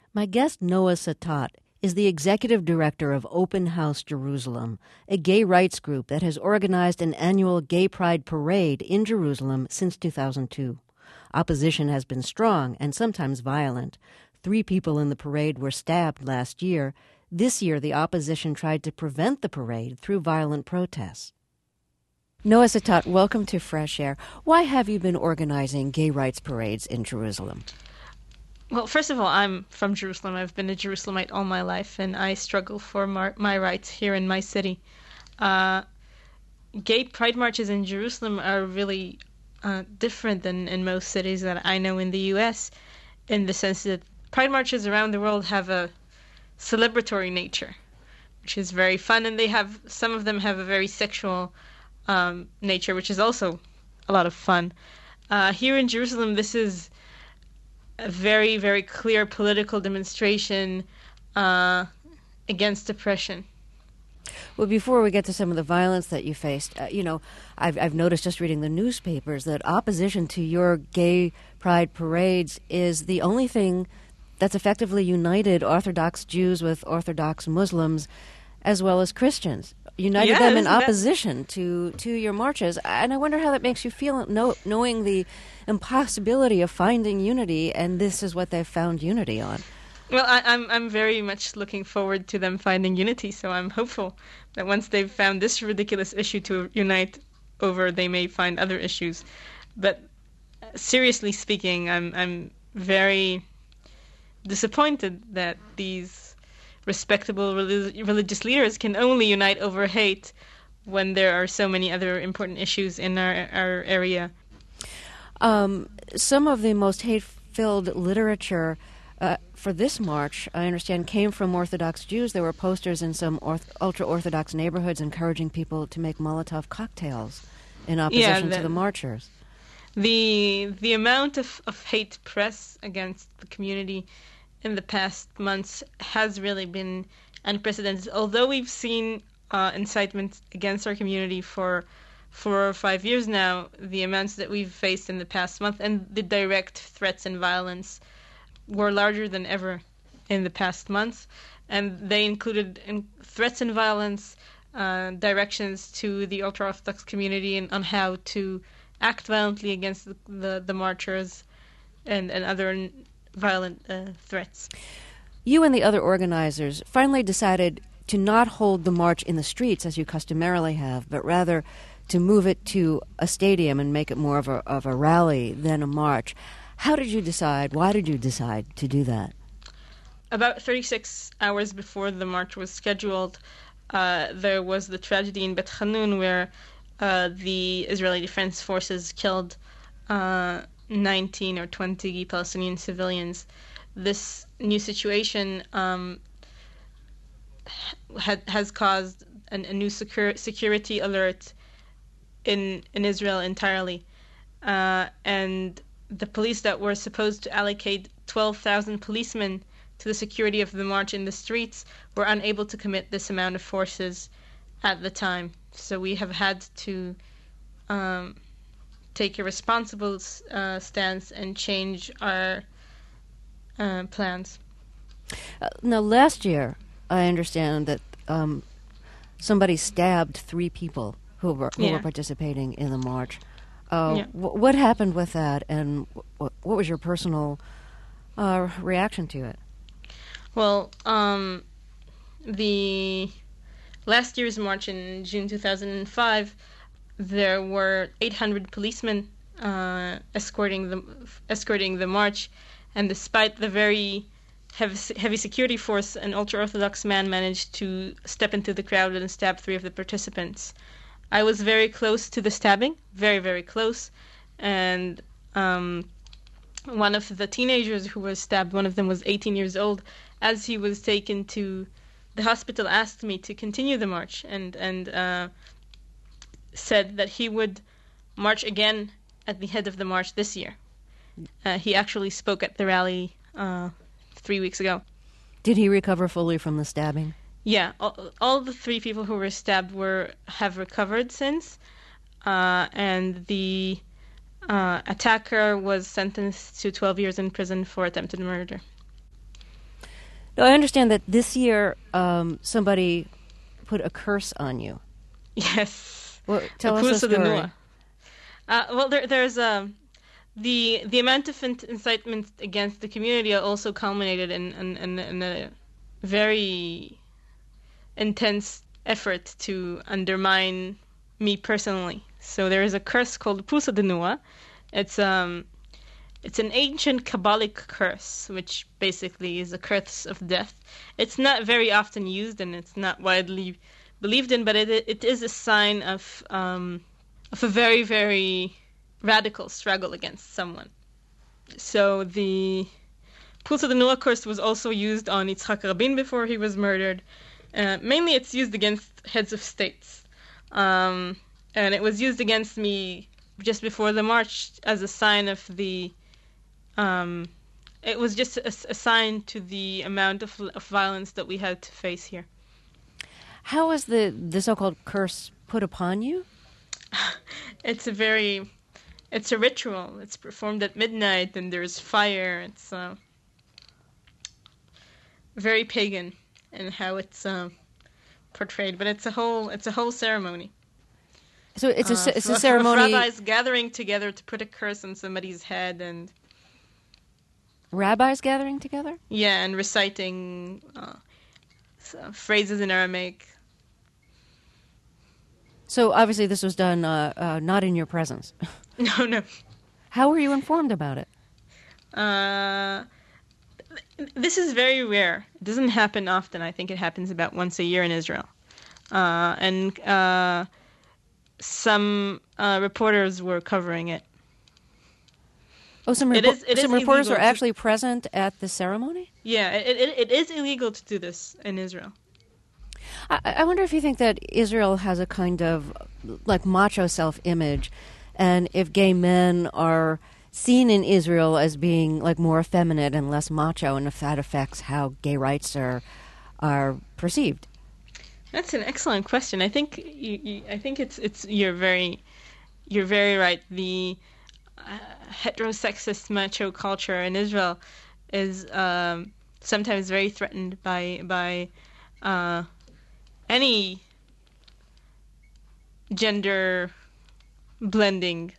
My guest, Noah Satat, is the executive director of Open House Jerusalem, a gay rights group that has organized an annual gay pride parade in Jerusalem since 2002. Opposition has been strong and sometimes violent. 3 people in the parade were stabbed last year. This year, the opposition tried to prevent the parade through violent protests. Noah Satat, welcome to Fresh Air. Why have you been organizing gay rights parades in Jerusalem? Well, first of all, I'm from Jerusalem. I've been a Jerusalemite all my life, and I struggle for my rights here in my city. Gay pride marches in Jerusalem are really different than in most cities that I know in the U.S., in the sense that pride marches around the world have a celebratory nature, which is very fun, and some of them have a very sexual nature, which is also a lot of fun. Here in Jerusalem, this is a very, very clear political demonstration against oppression. Well, before we get to some of the violence that you faced, I've noticed just reading the newspapers that opposition to your gay pride parades is the only thing that's effectively united Orthodox Jews with Orthodox Muslims as well as Christians. United them in opposition to your marches. And I wonder how that makes you feel, knowing the impossibility of finding unity, and this is what they've found unity on. Well, I'm very much looking forward to them finding unity, so I'm hopeful that once they've found this ridiculous issue to unite over, they may find other issues. But seriously speaking, I'm very disappointed that these respectable religious leaders can only unite over hate when there are so many other important issues in our area. Some of the most hate-filled literature for this march, I understand, came from Orthodox Jews. There were posters in some ultra-Orthodox neighborhoods encouraging people to make Molotov cocktails in opposition to the marchers. The amount of hate press against the community in the past months has really been unprecedented. Although we've seen incitement against our community for 4 or 5 years now, the amounts that we've faced in the past month and the direct threats and violence were larger than ever in the past months. And they included threats and violence, directions to the ultra-Orthodox community on how to act violently against the marchers and other violent threats. You and the other organizers finally decided to not hold the march in the streets as you customarily have, but rather to move it to a stadium and make it more of a rally than a march. How did you decide? Why did you decide to do that? About 36 hours before the march was scheduled, there was the tragedy in Bet Hanun where the Israeli Defense Forces killed 19 or 20 Palestinian civilians. This new situation has caused a new security alert in Israel entirely. And the police that were supposed to allocate 12,000 policemen to the security of the march in the streets were unable to commit this amount of forces at the time. So we have had to take a responsible stance and change our plans. Now, last year, I understand that somebody stabbed 3 people who were participating in the march. What happened with that, and what was your personal reaction to it? Well, the last year's march in June 2005, there were 800 policemen escorting the march, and despite the very heavy security force, an ultra-Orthodox man managed to step into the crowd and stab 3 of the participants. I was very close to the stabbing, very, very close, and one of the teenagers who was stabbed, one of them was 18 years old, as he was taken to the hospital, asked me to continue the march and said that he would march again at the head of the march this year. He actually spoke at the rally 3 weeks ago. Did he recover fully from the stabbing? Yeah, all the 3 people who were stabbed have recovered since, and the attacker was sentenced to 12 years in prison for attempted murder. Now, I understand that this year somebody put a curse on you. Yes. Well, tell us the Pusa de story. Nua. Well, there's the amount of incitement against the community also culminated in a very intense effort to undermine me personally. So there is a curse called Pusa de Nua. It's an ancient Kabbalic curse, which basically is a curse of death. It's not very often used and it's not widely believed in, but it is a sign of a very, very radical struggle against someone. So the Pusa de Nua curse was also used on Yitzhak Rabin before he was murdered. Mainly it's used against heads of states. And it was used against me just before the march as a sign of the... it was just a sign to the amount of violence that we had to face here. How was the so-called curse put upon you? It's a ritual. It's performed at midnight and there's fire. It's very pagan in how it's portrayed, but it's a whole ceremony. So it's a ceremony. Of rabbis gathering together to put a curse on somebody's head, and rabbis gathering together. Yeah, and reciting phrases in Aramaic. So obviously this was done not in your presence. No. How were you informed about it? This is very rare. It doesn't happen often. I think it happens about once a year in Israel. And some reporters were covering it. Oh, some reporters were actually present at the ceremony? Yeah, it is illegal to do this in Israel. I wonder if you think that Israel has a kind of like macho self-image, and if gay men are seen in Israel as being like more effeminate and less macho, and if that affects how gay rights are perceived. That's an excellent question. I think you're very right. The heterosexist macho culture in Israel is sometimes very threatened by any gender blending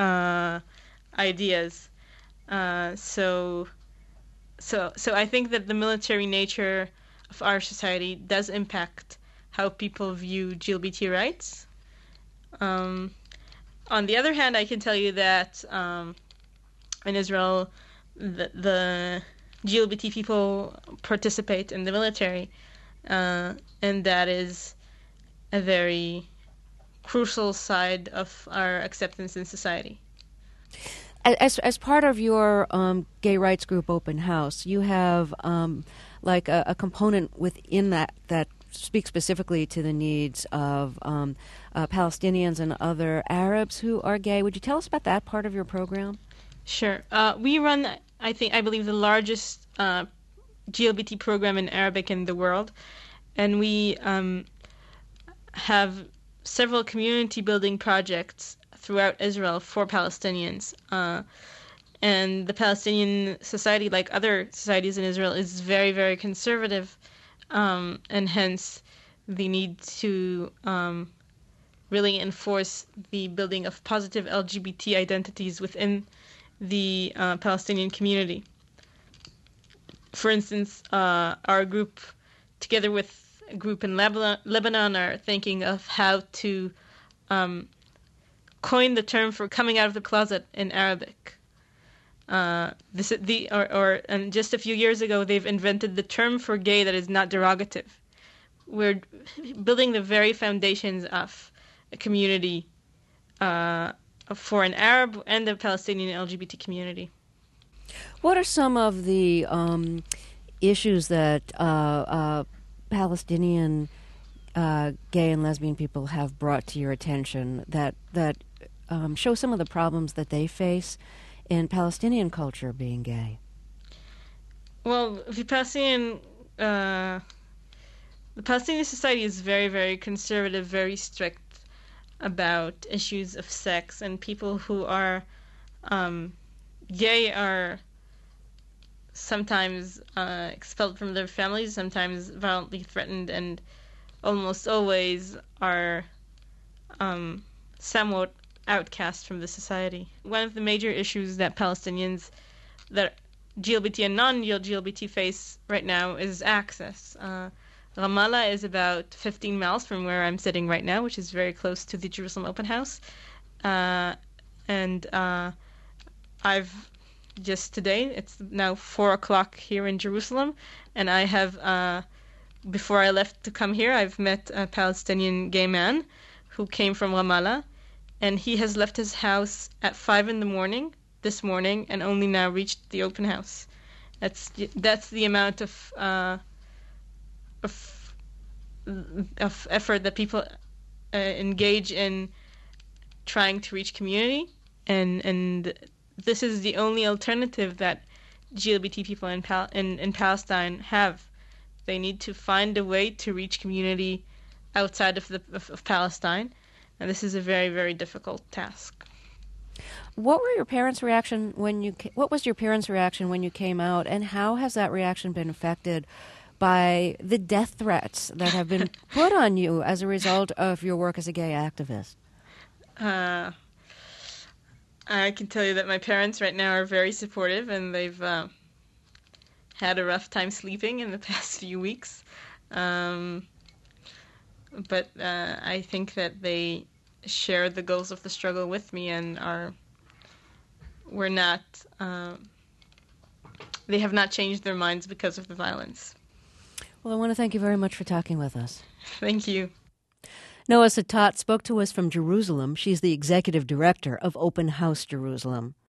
ideas. So I think that the military nature of our society does impact how people view LGBT rights. On the other hand, I can tell you that in Israel, the LGBT people participate in the military, and that is a very crucial side of our acceptance in society. As part of your gay rights group Open House, you have like a component within that speaks specifically to the needs of Palestinians and other Arabs who are gay. Would you tell us about that part of your program? Sure. We run, I believe, the largest GLBT program in Arabic in the world, and we have several community building projects throughout Israel for Palestinians. And the Palestinian society, like other societies in Israel, is very, very conservative, and hence the need to really enforce the building of positive LGBT identities within the Palestinian community. For instance, our group, together with a group in Lebanon, are thinking of how to coin the term for coming out of the closet in Arabic. And just a few years ago, they've invented the term for gay that is not derogative. We're building the very foundations of a community for an Arab and the Palestinian LGBT community. What are some of the issues that Palestinian gay and lesbian people have brought to your attention that show some of the problems that they face in Palestinian culture being gay? Well, the Palestinian society is very, very conservative, very strict about issues of sex, and people who are gay are sometimes expelled from their families, sometimes violently threatened, and almost always are somewhat outcast from the society. One of the major issues that Palestinians, that GLBT and non-GLBT face right now is access. Ramallah is about 15 miles from where I'm sitting right now, which is very close to the Jerusalem Open House. And I've just today, it's now 4 o'clock here in Jerusalem, and I have, before I left to come here, I've met a Palestinian gay man who came from Ramallah, and he has left his house at 5 in the morning this morning and only now reached the open house. That's the amount of effort that people engage in trying to reach community, and this is the only alternative that GLBT people in Palestine have. They need to find a way to reach community outside of Palestine, and this is a very, very difficult task. What was your parents' reaction when you came out, and how has that reaction been affected by the death threats that have been put on you as a result of your work as a gay activist? I can tell you that my parents right now are very supportive, and they've had a rough time sleeping in the past few weeks. But I think that they share the goals of the struggle with me, and they have not changed their minds because of the violence. Well, I want to thank you very much for talking with us. Thank you. Noa Satat spoke to us from Jerusalem. She's the executive director of Open House Jerusalem.